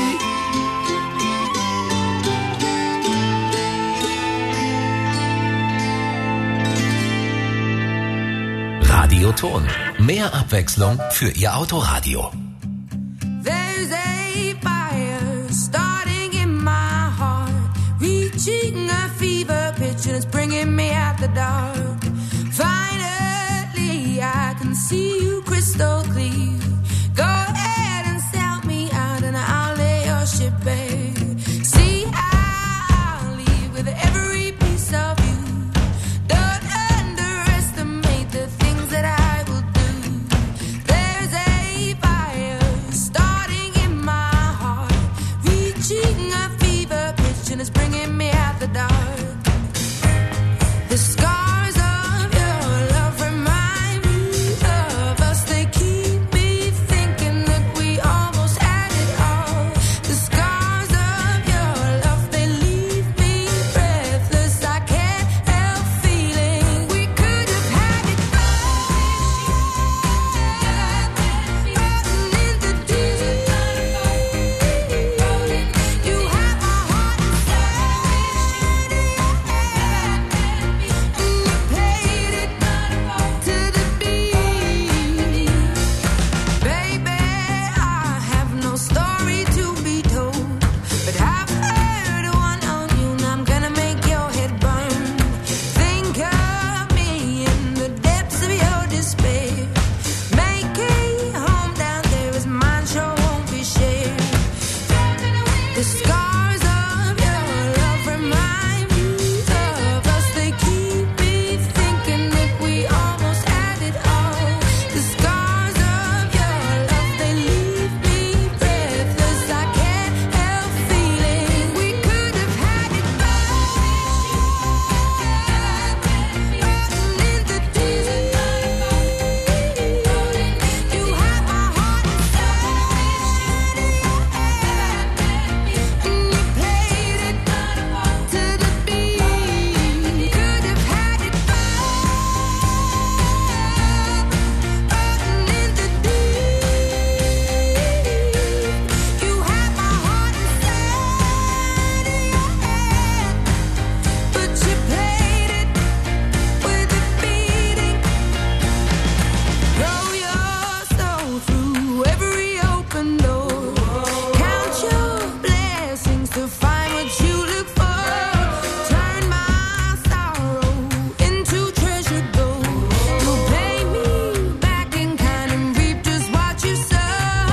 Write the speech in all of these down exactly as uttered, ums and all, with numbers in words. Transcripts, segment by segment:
Radioton. Mehr Abwechslung für Ihr Autoradio. There's a fire starting in my heart, reaching a fever pitch and it's bringing me out the dark. Finally, I can see you crystal clear. Go ahead and sell me out and I'll lay your ship bare. See, I'll leave with every piece of you. Don't underestimate the things that I will do. There's a fire starting in my heart, reaching a fever pitch and it's bringing me out the dark. The scars of your love remind me of us. They keep me thinking that we almost had it all. The scars of your love, they leave me breathless. I can't help feeling we could have had it all. Rotten in the deep. You have my heart inside. And you played it to the beat. Baby, I have no story to be told, but I've heard one on you and I'm gonna make your head burn. Think of me in the depths of your despair. Make a home down there as mine sure won't be shared. The scars of your love remind me of us. They keep me thinking that we almost had it all. The scars of your love, they leave me breathless. I can't help feeling we could have had it all. Rotten in the deep. You have my heart inside. And you played it to the beat. Could have had it all. Rotten in the deep. You have my heart inside of your head, but you played it with a beating. Throw your soul through every open door. Count your blessings to find what you look for. Turn my sorrow into treasured gold. You'll pay me back in kind and reap just what you sow.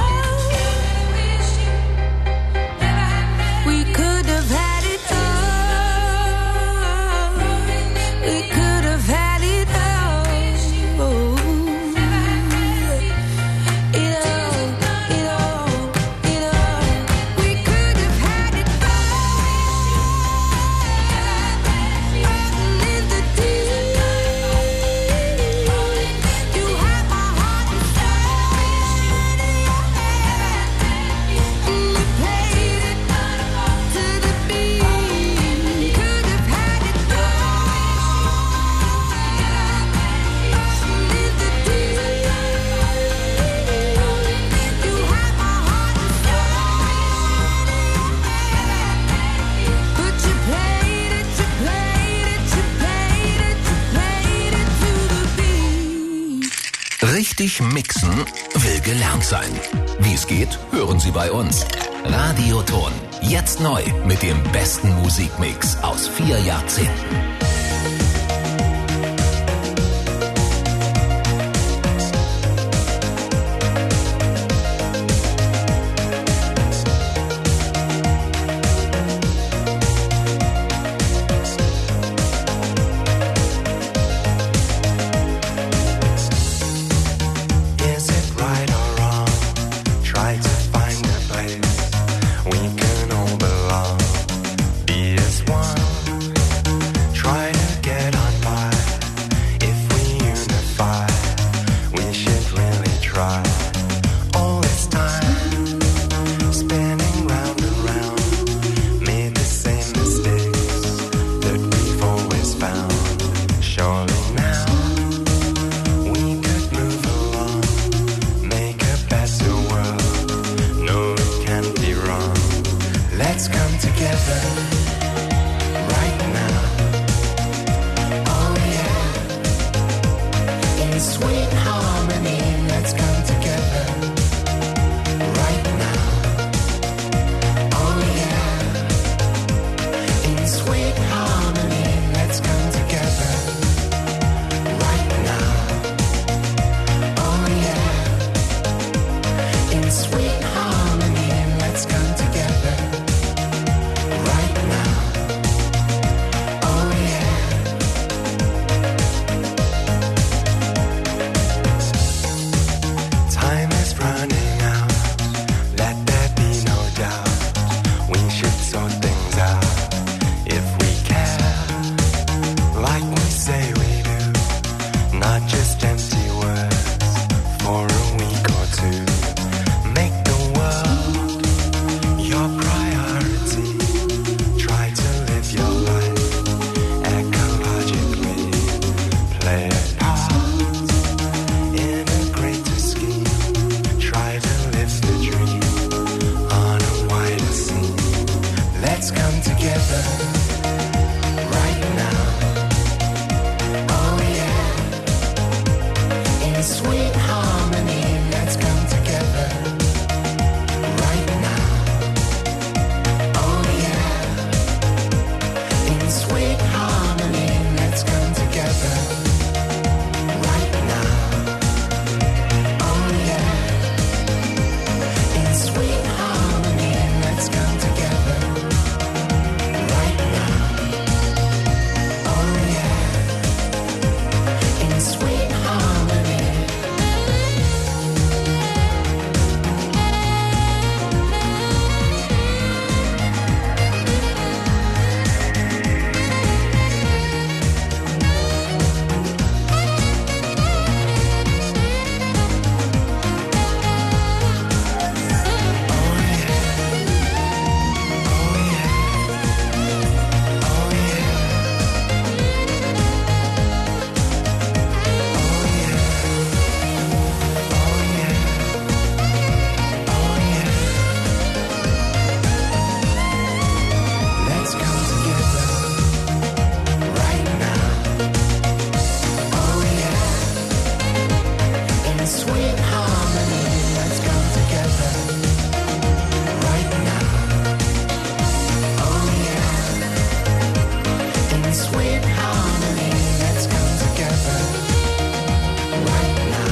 We could have had it all. We could have had it all. It all, it all, it all. We could have had it all. Rotten in the deep. You have my heart inside of your head, and you played it to the beat. Could have had it all. Rotten in the deep. You have my heart inside of your head, but you played it, you played it, you played it, you played it to the beat. Richtig mixen will gelernt sein. Wie es geht, hören Sie bei uns. Radioton. Jetzt neu mit dem besten Musikmix aus vier Jahrzehnten. Is it right or wrong? Try to find a place we can all belong. Be as one. Try Let's come together right now. Oh yeah. In sweet harmony, let's come together right now. Oh yeah. In sweet harmony, let's come together right now. Oh yeah. In sweet harmony, let's come together right now. Oh yeah. Time is running out. Let there be no doubt. We should sort things out if we care, like we say we do. Not just empty words for a week or two. Make the world your priority. Try to live your life ecologically. Play a part in a greater scheme. Try to live the dream on a wider scene. Let's come together right now. Oh yeah. In sweet harmony, let's come together right now. Oh yeah. In sweet harmony, let's come together right now. Oh yeah. In sweet harmony, let's come together right now. Oh yeah. In sweet harmony. Let's come together right now. Oh yeah. In sweet harmony, let's come together right now. Oh yeah. In sweet harmony, let's come together right now.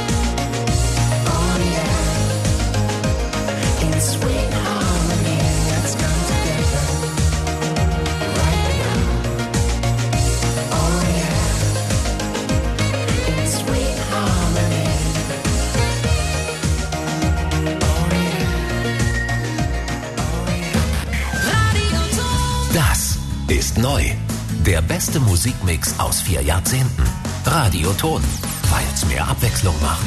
Oh yeah. In sweet harmony, let's come together right now. Oh yeah. In sweet harmony. Oh yeah. Radio Ton. Das ist neu. Der beste Musikmix aus vier Jahrzehnten. Radio Ton. Weil's mehr Abwechslung macht.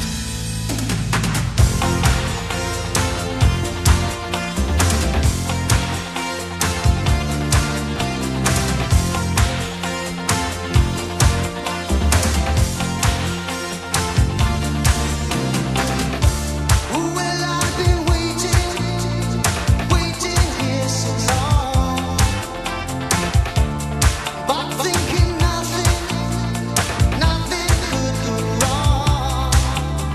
Well, I've been waiting, waiting here so long, but thinking nothing, nothing could go wrong.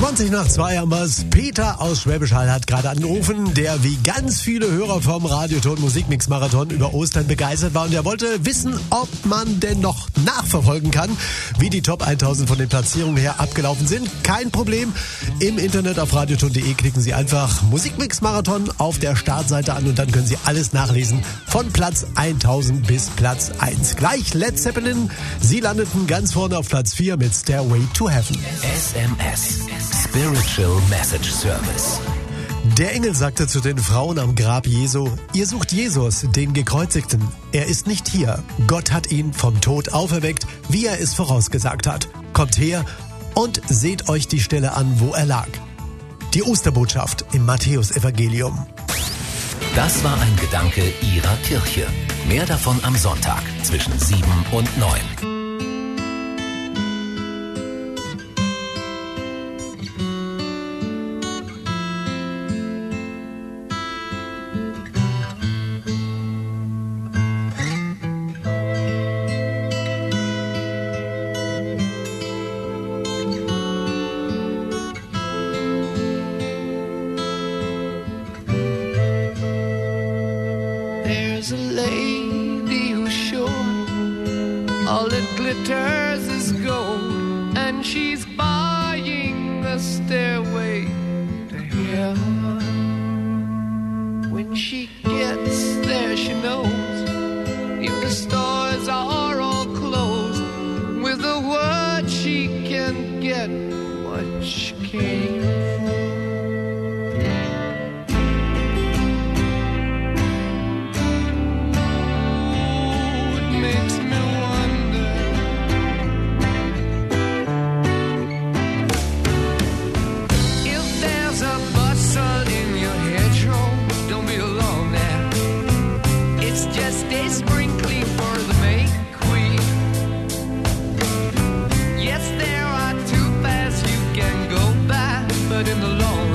zwanzig nach zwei haben wir's. Peter aus Schwäbisch Hall hat gerade angerufen, der wie ganz viele Hörer vom Radioton Musikmix Marathon über Ostern begeistert war und er wollte wissen, ob man denn noch nachverfolgen kann, wie die Top tausend von den Platzierungen her abgelaufen sind. Kein Problem. Im Internet auf radioton punkt de klicken Sie einfach Musikmix Marathon auf der Startseite an und dann können Sie alles nachlesen von Platz tausend bis Platz eins. Gleich Led Zeppelin. Sie landeten ganz vorne auf Platz vier mit Stairway to Heaven. S M S. Spiritual Message Service. Der Engel sagte zu den Frauen am Grab Jesu, ihr sucht Jesus, den Gekreuzigten. Er ist nicht hier. Gott hat ihn vom Tod auferweckt, wie er es vorausgesagt hat. Kommt her und seht euch die Stelle an, wo er lag. Die Osterbotschaft im Matthäusevangelium. Das war ein Gedanke Ihrer Kirche. Mehr davon am Sonntag zwischen sieben und neun. There's a lady who's sure all that glitters is gold, and she's buying a stairway to heaven. When she gets there, she knows if the stores are all closed, with a word she can get what she came for. Stay sprinkling for the May Queen. Yes, there are two paths you can go by, but in the long